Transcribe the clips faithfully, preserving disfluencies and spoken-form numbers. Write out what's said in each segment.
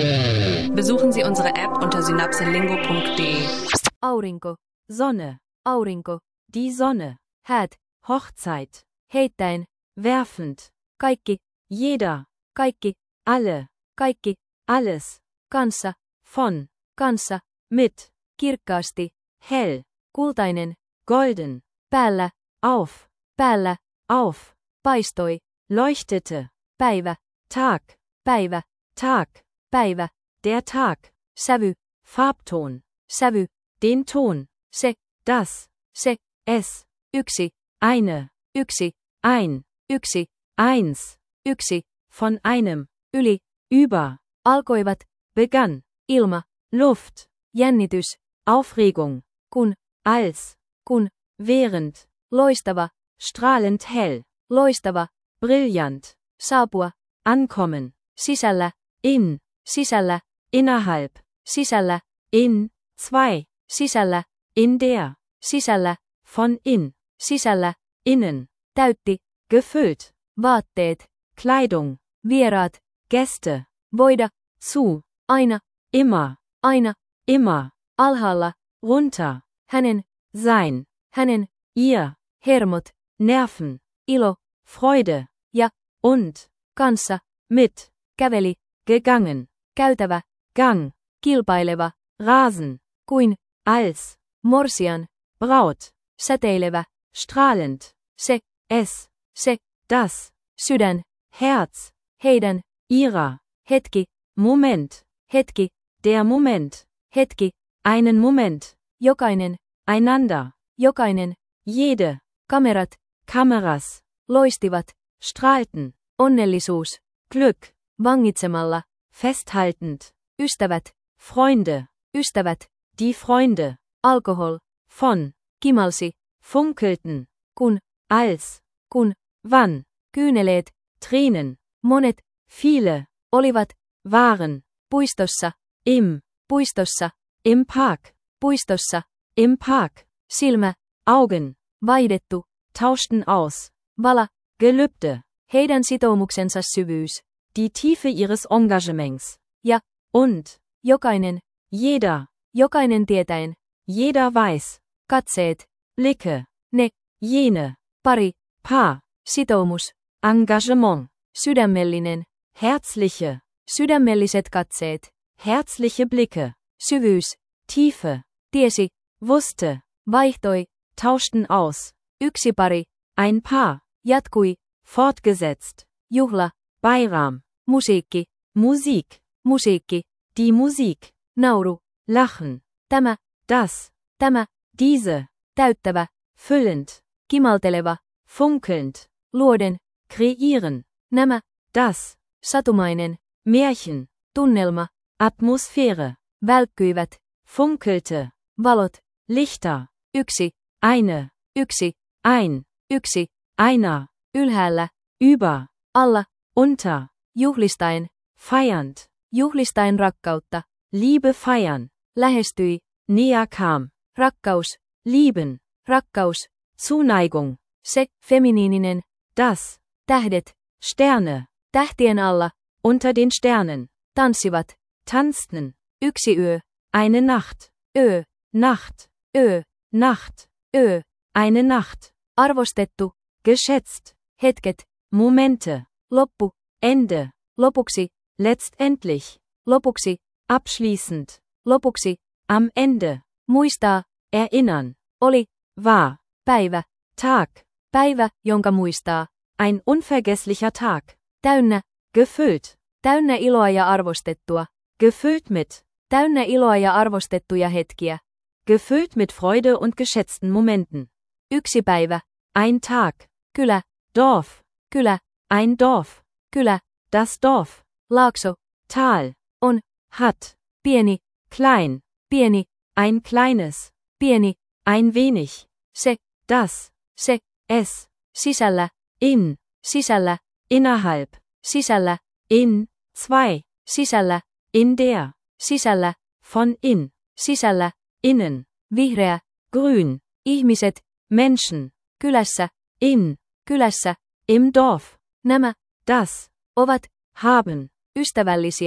Besuchen Sie unsere App unter synapselingo punkt de. Aurinko, Sonne, aurinko, die Sonne, häät, Hochzeit, heittäen, werfend, kaikki, jeder, kaikki, alle, kaikki, alles, kanssa, von, kanssa, mit, kirkkaasti, hell, kultainen, golden, päällä, auf, päällä, auf, paistoi, leuchtete, päivä, Tag, päivä, Tag, päivä, der Tag, sävy, Farbton, sävy, den Ton, se, das, se, es, yksi, eine, yksi, ein, yksi, eins, yksi, von einem, yli, über, alkoivat, begann, ilma, Luft, jännitys, Aufregung, kun, als, kun, während, loistava, strahlend hell, loistava, brillant, saapua, ankommen, sisällä, in, sisällä, innerhalb, sisällä, in, zwei, sisällä, in der, sisällä, von in, sisällä, innen, täytti, gefüllt, vaatteet, Kleidung, vieraat, Gäste, voida, zu, aina, immer, aina, immer, alhaalla, runter, hänen, sein, hänen, ihr, hermot, Nerven, ilo, Freude, ja, und, kanssa, mit, käveli, gegangen, käytävä, gang, kilpaileva, rasen, kuin, als, morsian, braut, säteilevä, strahlend, se, es, se, das, sydän, Herz, heidän, ihrer, hetki, Moment, hetki, der Moment, hetki, einen Moment, jokainen, einander, jokainen, jede, kamerat, Kameras, loistivat, strahlten, onnellisuus, Glück, vangitsemalla, festhaltend, ystävät, Freunde, ystävät, die Freunde, alkohol, von, kimalsi, funkelten, kun, als, kun, wann, kyyneleet, Tränen, monet, viele, olivat, waren, puistossa, im, puistossa, im Park, puistossa, im Park, silmä, Augen, vaihdettu, tauschten aus, vala, Gelübde, heidän sitoumuksensa syvyys, die Tiefe ihres Engagements, ja, und, jokainen, jeder, jokainen tietäen, jeder weiß, katseet, Blicke, ne, jene, pari, paar, sitoumus, Engagement, sydämellinen, herzliche, sydämelliset katseet, herzliche Blicke, syvyys, Tiefe, tiesi, wusste, vaihtoi, tauschten aus, yksi pari, ein Paar, jatkui, fortgesetzt, juhla, Beiram, musiikki, Musik, musiikki, die Musik, nauru, lachen, tämä, das, tämä, diese, täyttävä, füllend, kimalteleva, funkelnd, luoden, kreieren, nämä, das, satumainen, Märchen, tunnelma, Atmosphäre, välkkyivät, funkelte, valot, Lichter, yksi, eine, yksi, ein, yksi, einer, ylhäällä, über, alla, unter, juhlistaen, feiernd, juhlistaen rakkautta, Liebe feiern, lähestyi, näher kam, rakkaus, lieben, rakkaus, Zuneigung, se, feminiininen, das, tähdet, Sterne, tähtien alla, unter den Sternen, tanssivat, tanzten, yksi yö, eine Nacht, ö, Nacht, ö, Nacht, ö, eine Nacht, arvostettu, geschätzt, hetket, Momente, loppu, Ende, lopuksi, letztendlich, lopuksi, abschließend, lopuksi, am Ende, muistaa, erinnern, oli, war, päivä, Tag, päivä, jonka muistaa, ein unvergesslicher Tag, täynnä, gefüllt, täynnä iloa ja arvostettua, gefüllt mit, täynnä iloa ja arvostettuja hetkiä, gefüllt mit Freude und geschätzten Momenten, yksi päivä, ein Tag, kylä, Dorf, kylä, ein Dorf, kylä, das Dorf, laakso, Tal, on, hat, pieni, klein, pieni, ein kleines, pieni, ein wenig, se, das, se, es, sisällä, in, sisällä, innerhalb, sisällä, in, zwei, sisällä, in der, sisällä, von in, sisällä, innen, vihreä, grün, ihmiset, Menschen, kylässä, in, kylässä, im Dorf, nämä, das, ovat, haben, ystävällisiä,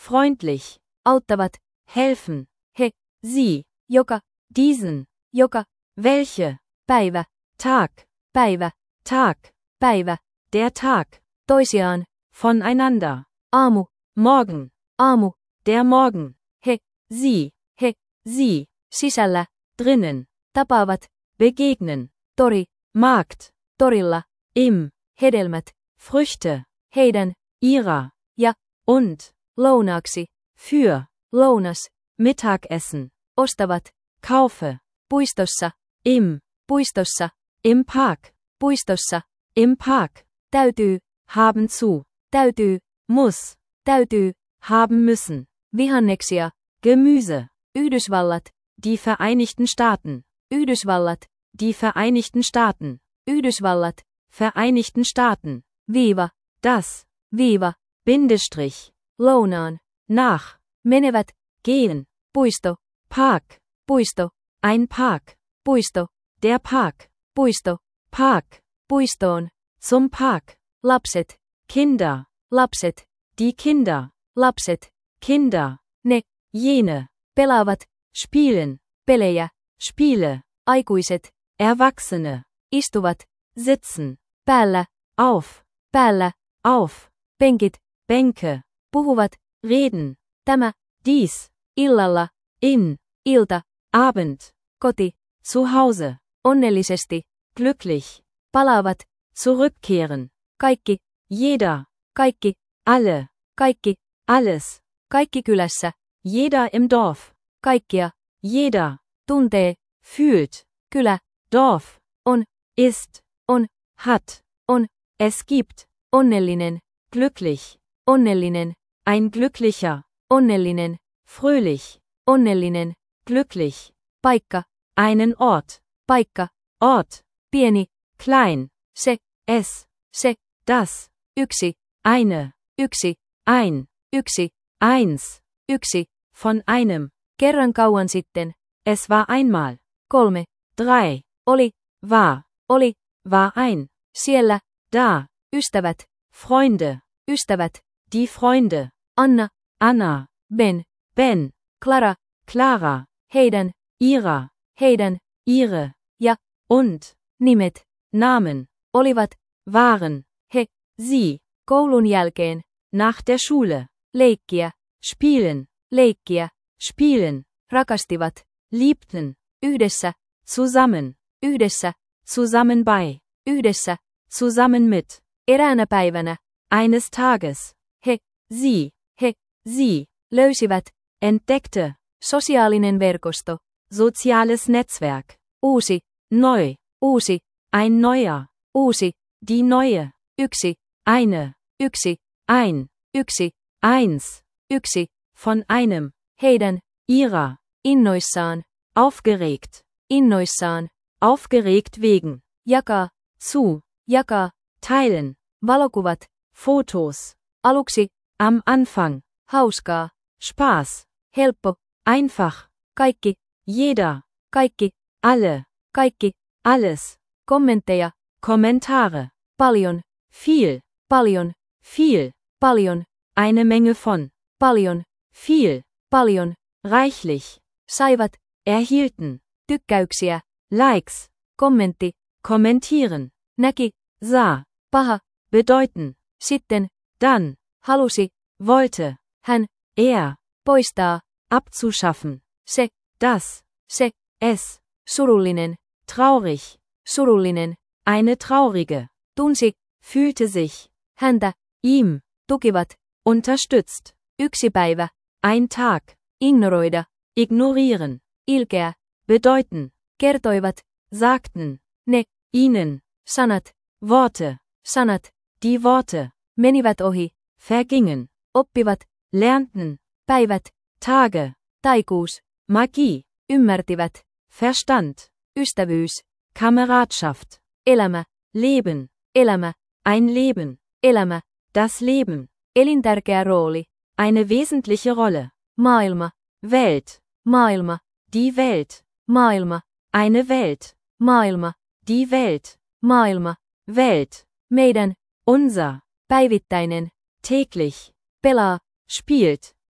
freundlich, auttavat, helfen, he, sie, joka, diesen, joka, welche, päivä, Tag, päivä, Tag, päivä, der Tag, toisiaan, voneinander, aamu, morgen, aamu, der Morgen, he, sie, he, sie, sisällä, drinnen, tapaavat, begegnen, tori, Markt, torilla, im, hedelmät, Früchte, heidän, ihrer, ja, und, lounaaksi, für, lounas, Mittagessen, ostavat, kaufe, puistossa, im, puistossa, im Park, puistossa, im Park, täytyy, haben zu, täytyy, muss, täytyy, haben müssen, vihanneksia, Gemüse, Yhdysvallat, die Vereinigten Staaten, Yhdysvallat, die Vereinigten Staaten, Yhdysvallat, Vereinigten Staaten, viiva, das, viiva, Bindestrich, lounaan, nach, menevät, gehen, puisto, Park, puisto, ein Park, puisto, der Park, puisto, Park, puistoon, zum Park, lapset, Kinder, lapset, die Kinder, lapset, Kinder, ne, jene, pelaavat, spielen, pelejä, Spiele, aikuiset, Erwachsene, istuvat, sitzen, päällä, auf, päällä, auf, penkit, Bänke, puhuvat, reden, tämä, dies, illalla, in, ilta, Abend, koti, zu Hause, onnellisesti, glücklich, palaavat, zurückkehren, kaikki, jeder, kaikki, alle, kaikki, alles, kaikki kylässä, jeder im Dorf, kaikkia, jeder, tuntee, fühlt, kylä, Dorf, on, ist, on, hat, on, es gibt, onnellinen, glücklich, onnellinen, ein glücklicher, onnellinen, fröhlich, onnellinen, glücklich, paikka, einen Ort, paikka, Ort, pieni, klein, se, es, se, das, yksi, eine, yksi, ein, yksi, eins, yksi, von einem, kerran kauan sitten, es war einmal, kolme, drei, oli, war, oli, war ein, siellä, da, ystävät, Freunde, ystävät, die Freunde, Anna, Anna, Ben, Ben, Clara, Clara, heidän, ihrer, heidän, ihre, ja, und, nimet, Namen, olivat, waren, he, sie, koulun jälkeen, nach der Schule, leikkiä, spielen, leikkiä, spielen, rakastivat, liebten, yhdessä, zusammen, yhdessä, zusammen bei, yhdessä, zusammen mit, eräänä päivänä, eines Tages, he, sie, he, sie, löysivät, entdeckte, sosiaalinen verkosto, soziales Netzwerk, uusi, neu, uusi, ein neuer, uusi, die neue, yksi, eine, yksi, ein, yksi, eins, yksi, von einem, heidän, ihrer, innoissaan, aufgeregt, innoissaan, aufgeregt wegen, jakaa, zu, jakaa, teilen, valokuvat, Fotos, aluksi, am Anfang, hauskaa, Spaß, helppo, einfach, kaikki, jeder, kaikki, alle, kaikki, alles, kommentteja, Kommentare, paljon, viel, paljon, viel, paljon, eine Menge von, paljon, viel, paljon, reichlich, saivat, erhielten, tykkäyksiä, likes, kommentti, kommentieren, näki, sah, paha, bedeuten, sitten, dann, halusi, wollte, hän, er, poistaa, abzuschaffen, se, das, se, es, surullinen, traurig, surullinen, eine traurige, tunsi, fühlte sich, häntä, ihm, tukivat, unterstützt, yksi päivä, ein Tag, ignoroida, ignorieren, ilkeä, bedeuten, kertoivat, sagten, ne, ihnen, sanat, Worte, sanat, die Worte, menivät ohi, vergingen, oppivat, lernten, päivät, Tage, taikuus, Magie, ymmärtivät, Verstand, ystävyys, Kameradschaft, elämä, Leben, elämä, ein Leben, elämä, das Leben, elintärkeä rooli, eine wesentliche Rolle, maailma, Welt, maailma, die Welt, maailma, eine Welt, maailma, die Welt, maailma, Welt, meidän, unser, päivittäinen, täglich, pelaa, spielt,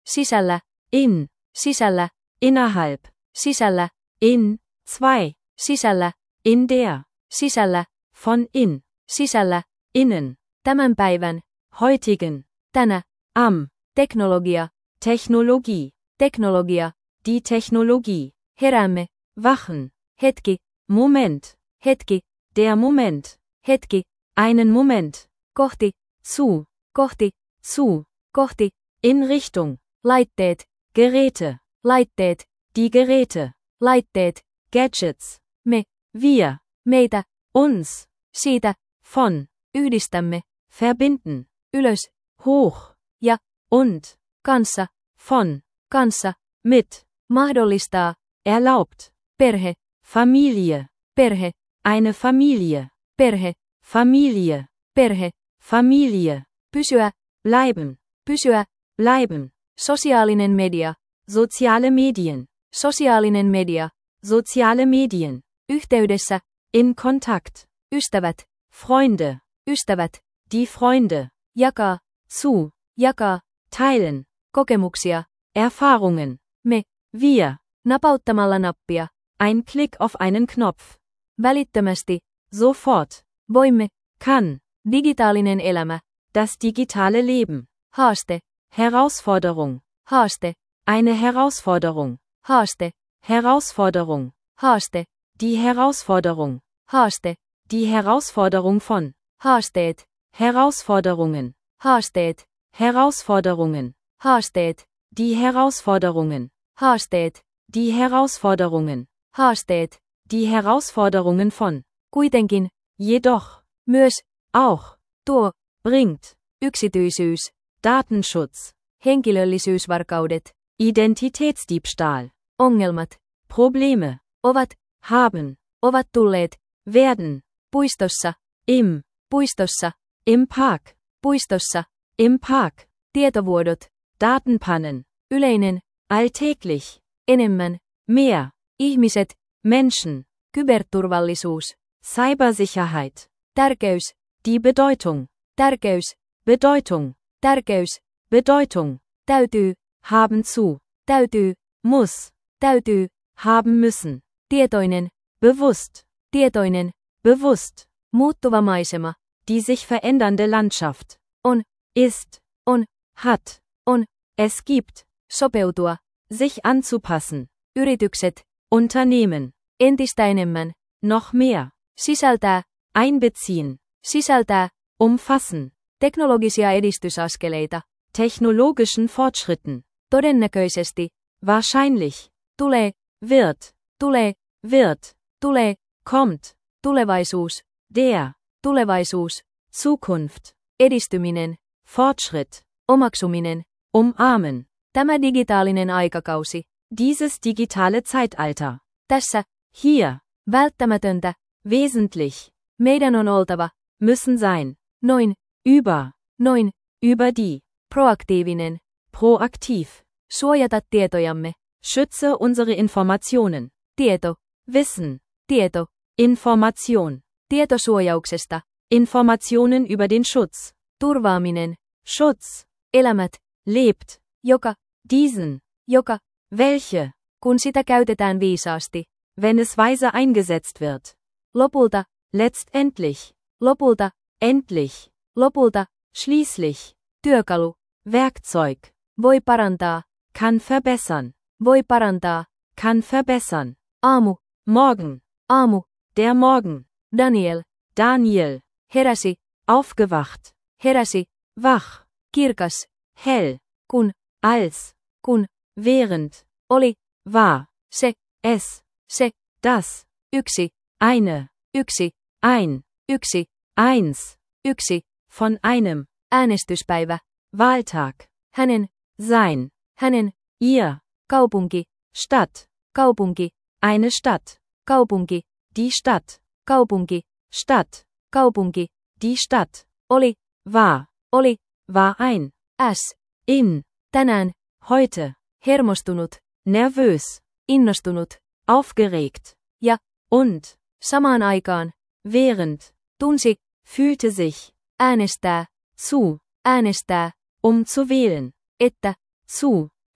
sisällä, in, sisällä, innerhalb, sisällä, in, zwei, sisällä, in der, sisällä, von in, sisällä, innen, tämän päivän, heutigen, tänä, am, teknologia, Technologie, teknologia, die Technologie, heräämme, wachen, hetki, Moment, hetki, der Moment, hetki, einen Moment, kohti, zu, kohti, zu, kohti, in Richtung, laitteet, Geräte, laitteet, die Geräte, laitteet, Gadgets, me, wir, meitä, uns, siitä, von, yhdistämme, verbinden, ylös, hoch, ja, und, kanssa, von, kanssa, mit, mahdollistaa, erlaubt, perhe, Familie, perhe, eine Familie, perhe, Familie, perhe, Familie, pysyä, bleiben, pysyä, bleiben, sosiaalinen media, soziale Medien, sosiaalinen media, soziale Medien, yhteydessä, in Kontakt, ystävät, Freunde, ystävät, die Freunde, jakaa, zu, jakaa, teilen, kokemuksia, Erfahrungen, me, wir, napauttamalla nappia, ein Klick auf einen Knopf, välittömästi, sofort, voimme, kann, digitaalinen elämä, das digitale Leben, haaste, Herausforderung, haaste, eine Herausforderung, haaste, Herausforderung, haaste, die Herausforderung, haaste, die Herausforderung von, haasteet, Herausforderungen, haasteet, Herausforderungen, haasteet, die Herausforderungen, haasteet, die Herausforderungen, haasteet, die Herausforderungen von, kuitenkin, jedoch, myös, auch, tuo, bringt, yksityisyys, Datenschutz, henkilöllisyysvarkaudet, Identitätsdiebstahl, ongelmat, Probleme, ovat, haben, ovat tulleet, werden, puistossa, im, puistossa, im Park, puistossa, im Park, tietovuodot, Datenpannen, yleinen, alltäglich, enemmän, mehr, ihmiset, Menschen, kyberturvallisuus, Cybersicherheit, tärkeys, die Bedeutung, tärkeys, Bedeutung, tärkeys, Bedeutung, täytyy, haben zu, täytyy, muss, täytyy, haben müssen, tietoinen, bewusst, tietoinen, bewusst, muuttuva maisema, die sich verändernde Landschaft, on, ist, on, hat, on, es gibt, sopeutua, sich anzupassen, yritykset, Unternehmen, entistä enemmän, noch mehr, sisältää, einbeziehen, sisältää, umfassen, teknologisia edistysaskeleita, technologischen Fortschritten, todennäköisesti, wahrscheinlich, tulee, wird, tulee, wird, tulee, kommt, tulevaisuus, der, tulevaisuus, Zukunft, edistyminen, Fortschritt, omaksuminen, umarmen, tämä digitaalinen aikakausi, dieses digitale Zeitalter, tässä, hier, välttämätöntä, wesentlich, meidän on oltava, müssen sein, noin, über, noin, über die, proaktiivinen, proaktiv, suojata tietojamme, schütze unsere Informationen, tieto, Wissen, tieto, Information, tietosuojauksesta, Informationen über den Schutz, turvaaminen, Schutz, elämät, lebt, joka, diesen, joka, welche, kun sitä käytetään viisaasti, wenn es weise eingesetzt wird, lopulta, letztendlich, lopulta, endlich, lopulta, schließlich, työkalu, Werkzeug, voi parantaa, kann verbessern, voi parantaa, kann verbessern, aamu, morgen, aamu, der Morgen, Daniel, Daniel, heräsi, aufgewacht, heräsi, wach, kirkas, hell, kun, als, kun, während, oli, war, se, es, se, das, yksi, eine, yksi, ein, yksi, eins, yksi, von einem, äänestyspäivä, Wahltag, hänen, sein, hänen, ihr, kaupunki, Stadt, kaupunki, eine Stadt, kaupunki, die Stadt, kaupunki, Stadt, kaupunki, die Stadt, oli, war, oli, war ein, s, in, tänään, heute, hermostunut, nervös, innostunut, aufgeregt, ja, und, samaan aikaan, während, tunsi, fühlte sich, äänestää, zu, äänestää, um zu wählen, että, zu,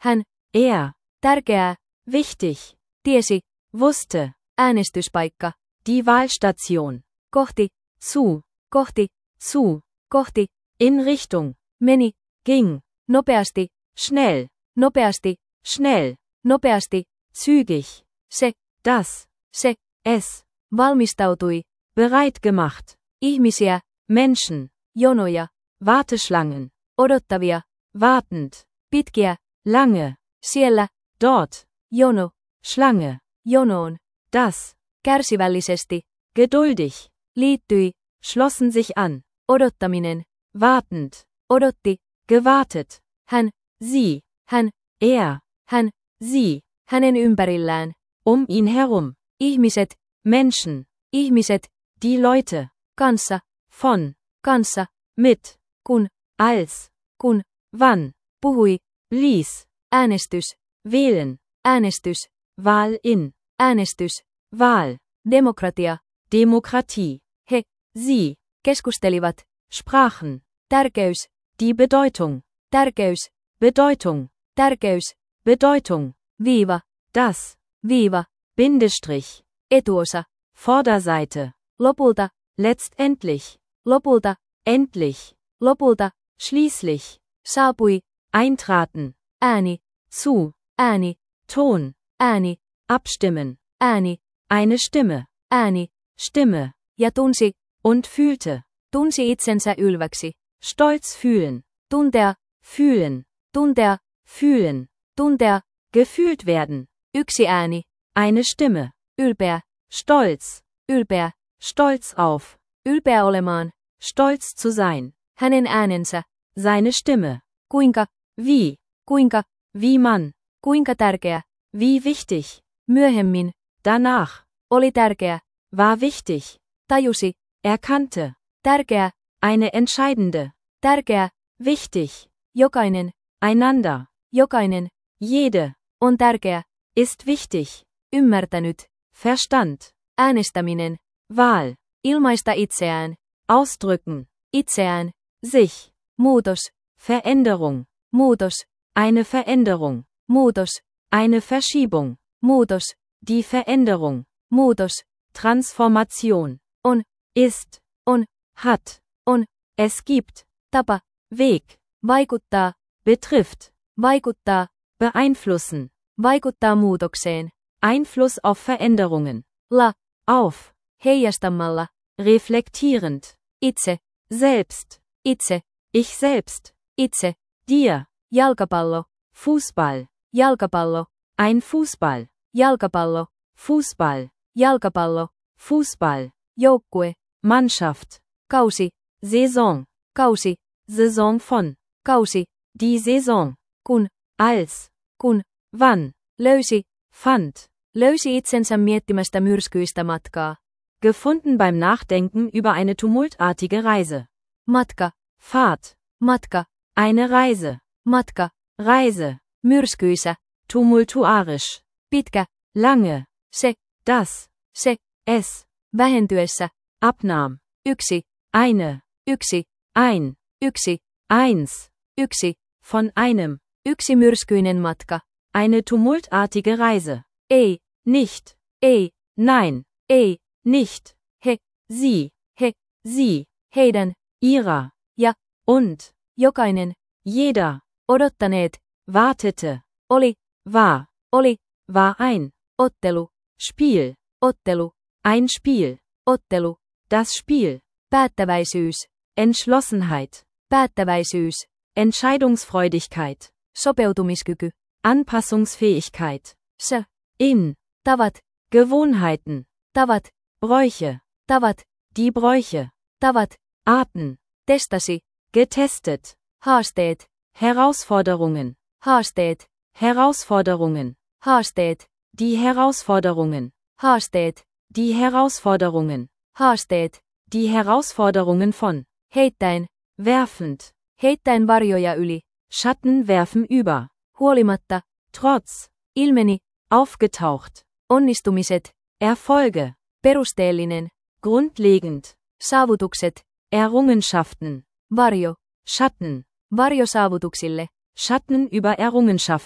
Hän, Er. tärkeää, Wichtig. tiesi, Wusste. äänestyspaikka, Die Wahlstation. kohti, Zu. kohti, Zu. kohti, In Richtung. meni, Ging. nopeasti, Schnell. nopeasti, Schnell. nopeasti, Zügig. se, Das. se, Es. valmistautui, Bereit gemacht. ihmisiä, Menschen. jonoja, Warteschlangen. odottavia, Wartend. pitkiä, Lange. siellä, Dort. jono, Schlange. jonoon, Das. kärsivällisesti, Geduldig. liittyi, Schlossen sich an. odottaminen, Wartend. odotti, Gewartet. hän, Sie. hän, Er. hän, Sie. hänen ympärillään, Um ihn herum. ihmiset, Menschen. ihmiset, Die Leute. kanssa, Von. kanssa, Mit. kun, Als. kun, Wann. puhui, Ließ. äänestys, Wählen. äänestys, Wahl in. äänestys, Wahl. demokratia, Demokratie. he, Sie. keskustelivat, Sprachen. tärkeys, Die Bedeutung. tärkeys, Bedeutung. tärkeys, Bedeutung. viiva, Das. viiva, Bindestrich. etuosa, Vorderseite. lopulta, Letztendlich. lopulta, Endlich. lopulta, Schließlich. saapui, Eintraten. ääni, Zu. ääni, Ton. ääni, Abstimmen. ääni, Eine Stimme. ääni, Stimme. ja tunsi, Und fühlte. tunsi itsensä ylväksi, Stolz fühlen. tuntea, Fühlen. tuntea, Fühlen. tuntea, Gefühlt werden. yksi ääni, Eine Stimme. ylpeä, Stolz. ylpeä, Stolz auf. ylpeä olemaan, Stolz zu sein. hänen äänensä, Seine Stimme. kuinka, Wie. kuinka, Wie man. kuinka tärkeä, Wie wichtig. myöhemmin, Danach. oli tärkeä, War wichtig. tajusi, Erkannte. tärkeä, Eine entscheidende. tärkeä, Wichtig. jokainen, Einander. jokainen, Jede. on tärkeä, Ist wichtig. ymmärtänyt, Verstand. äänestäminen, Wahl. ilmaista itseään, Ausdrücken. itseään, Sich. muutos, Veränderung. muutos, Eine Veränderung. muutos, Eine Verschiebung. muutos, Die Veränderung. muutos, Transformation. on, Ist. on, Hat. on, Es gibt. tapa, Weg. vaikuttaa, Betrifft. vaikuttaa, Beeinflussen. vaikuttaa muutokseen, Einfluss auf Veränderungen. la, Auf. heijastamalla, Reflektierend. itse, Selbst. itse, Ich selbst. itse, Dir. jalkapallo, Fußball. jalkapallo, Ein Fußball. jalkapallo, Fußball. jalkapallo, Fußball. joukkue, Mannschaft. kausi, Saison. kausi, Saison von. kausi, Die Saison. kun, Als. kun, Wann. löysi, Fand. löysi itsensä miettimästä myrskyistä matkaa, Gefunden beim Nachdenken über eine tumultartige Reise. matka, Fahrt. matka, Eine Reise. matka, Reise. myrskyisä, Tumultuarisch. pitkä, Lange. se, Das. se, Es. vähentyessä, Abnahm. yksi, Eine. yksi, Ein. yksi, Eins. yksi, Von einem. yksi myrskyinen matka, Eine tumultartige Reise. ei, Nicht. ei, Nein. ei, Nicht. He. Sie. He. Sie. heidän, Ihrer. Ja. Und. jokainen, Jeder. odottaneet, Wartete. oli, War. oli, War ein. ottelu, Spiel. ottelu, Ein Spiel. ottelu, Das Spiel. päättäväisyys, Entschlossenheit. päättäväisyys, Entscheidungsfreudigkeit. sopeutumiskyky, Anpassungsfähigkeit. s, In. tavat, Gewohnheiten. tavat, Bräuche. tavat, Die Bräuche. tavat, Arten. testasi, Getestet. haasteet, Herausforderungen. haasteet, Herausforderungen. haasteet, Die Herausforderungen. haasteet, Die Herausforderungen. haasteet, Die Herausforderungen von. heittäen, Werfend. heittäen varjoja yli, Schatten werfen über. huolimatta, Trotz. ilmeni, Aufgetaucht. onnistumiset, Erfolge. perusteellinen, Grundlegend. saavutukset, Errungenschaften. varjo, Schatten. varjo saavutuksille, Schatten über Errungenschaften.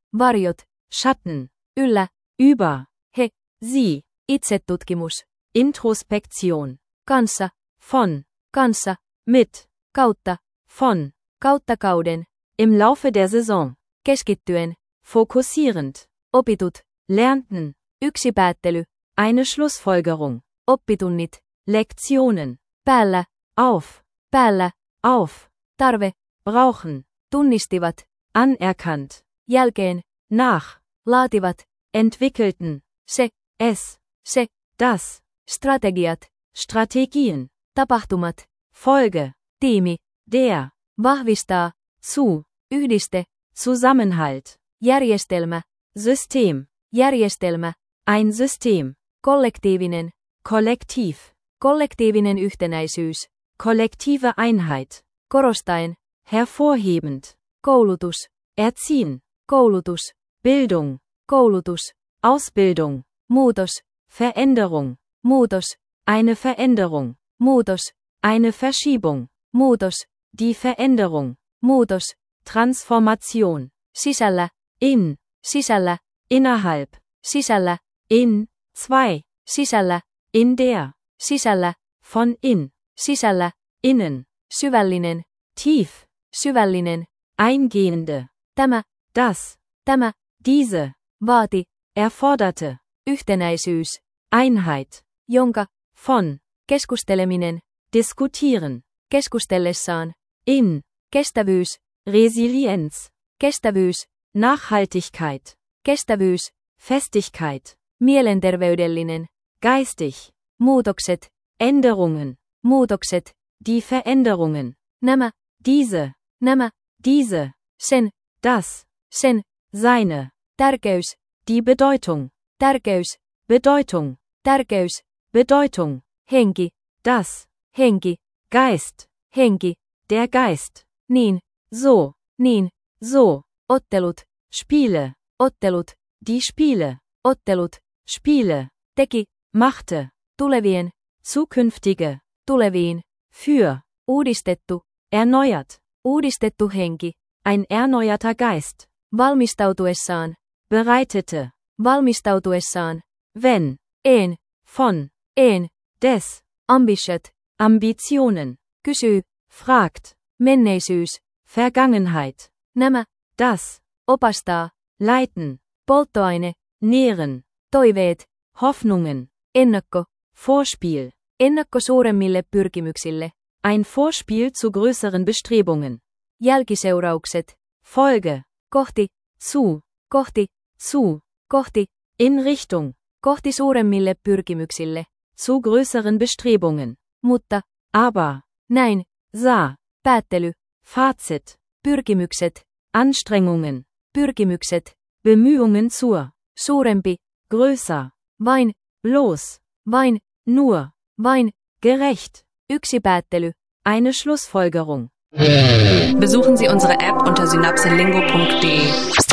varjot, Schatten, yllä, über, he, sie, itsetutkimus, Introspektion, kanssa, von, kanssa, mit, kautta, von, kautta kauden, im Laufe der Saison, keskittyen, fokussierend, opitut, lernten, yksi päättely, eine Schlussfolgerung, oppitunnit, Lektionen, päällä, auf, päällä, auf, tarve, brauchen, tunnistivat, anerkannt, jälkeen, nach, laativat, entwickelten, se, es, se, das, strategiat, Strategien, tapahtumat, Folge, tiimi, der, vahvistaa, zu, yhdiste, Zusammenhalt, järjestelmä, System, järjestelmä, ein System, kollektiivinen, Kollektiv, kollektiivinen yhtenäisyys, kollektive Einheit, korostaen, hervorhebend, koulutus, erziehen, koulutus, Bildung, koulutus, Ausbildung, muutos, Veränderung, muutos, eine Veränderung, muutos, eine Verschiebung, muutos, die Veränderung, muutos, Transformation, sisällä, in, sisällä, innerhalb, sisällä, in, zwei, sisällä, in der, sisällä, von in, sisällä, innen, syvällinen, tief, syvällinen, eingehende, tämä, das, tämä, diese, vaati, erforderte, yhtenäisyys, Einheit, jonka, von, keskusteleminen, diskutieren, keskustellessaan, in, kestävyys, Resilienz, kestävyys, Nachhaltigkeit, kestävyys, Festigkeit, mielenterveydellinen, geistig, muutokset, Änderungen, muutokset, die Veränderungen, nämä, diese, nämä, diese, sen, das, sen, seine, tärkeys, die Bedeutung, tärkeys, Bedeutung, tärkeys, Bedeutung, henki, das, henki, Geist, henki, der Geist, niin, so, niin, so, ottelut, Spiele, ottelut, die Spiele, ottelut, Spiele, teki, machte, tulevien, zukünftige, tuleviin, für, uudistettu, erneuert, uudistettu henki, ein erneuerter Geist, valmistautuessaan, bereitete, valmistautuessaan, wenn, en, von, en, des, ambitiot, Ambitionen, kysyy, fragt, menneisyys, Vergangenheit, nämä, das, opastaa, leiten, polttoaine, nähren, toiveet, Hoffnungen, ennakko, Vorspiel, ennakko suuremmille pyrkimyksille, ein Vorspiel zu größeren Bestrebungen, jälkiseuraukset, Folge, kohti, zu, kohti, zu, kohti, in Richtung, kohti suuremmille pyrkimyksille, zu größeren Bestrebungen, mutta, aber, näin, sah, päättely, Fazit, pyrkimykset, Anstrengungen, pyrkimykset, Bemühungen zur, suurempi, größer, vain, bloß, vain, nur, vain, gerecht, yksi päättely. eine Schlussfolgerung. Besuchen Sie unsere App unter synapselingo punkt de.